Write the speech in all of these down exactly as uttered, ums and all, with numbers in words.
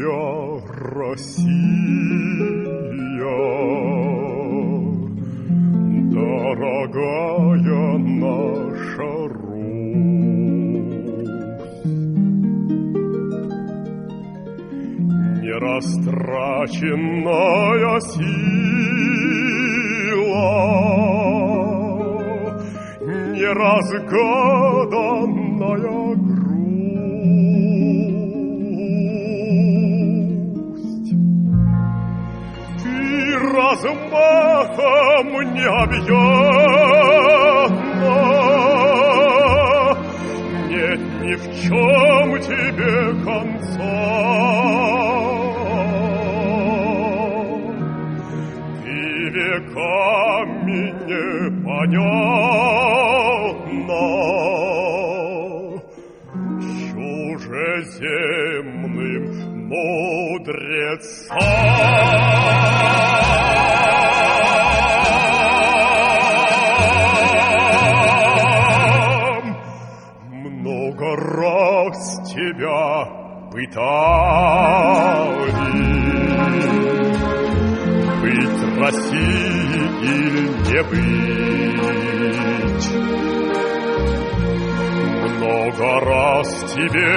тебя, Россия, дорогая наша Русь. Нерастраченная сила, неразгаданная грусть. Ты размахом необъятна, нет ни в чем тебе конца. Ты веками непонятна чужеземным мудрецам. Много раз тебя пытали, быть Россией или не быть. Много раз тебе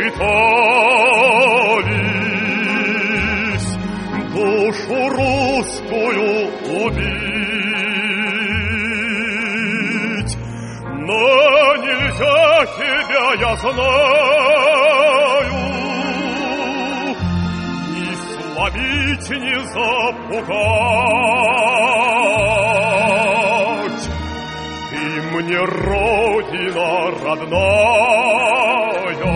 пытались душу русскую убить, но нельзя тебя, я знаю, ни сломить, ни запугать. Ты мне родина родная,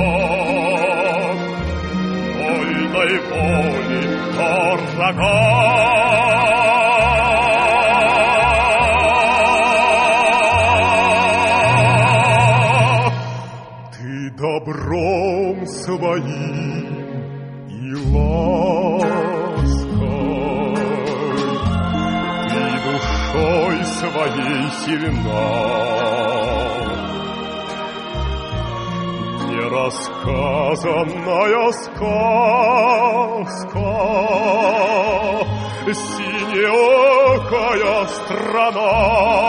вольной воли дорога. Ты добром своим и лаской, ты душой своей сильна. Нерассказанная сказка, синеокая страна.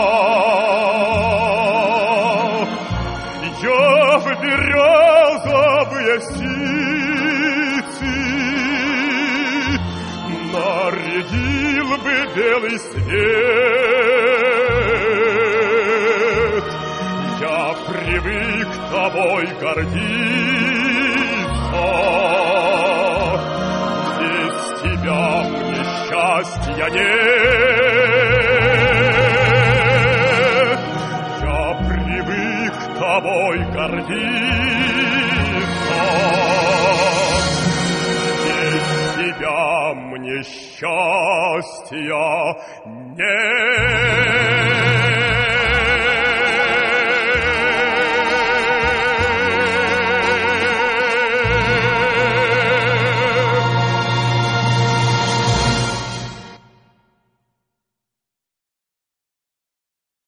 Я в березовые сицы нарядил бы белый свет. Я привык тобой гордиться, без тебя мне счастья нет. Я привык тобой гордиться, без тебя мне счастья нет.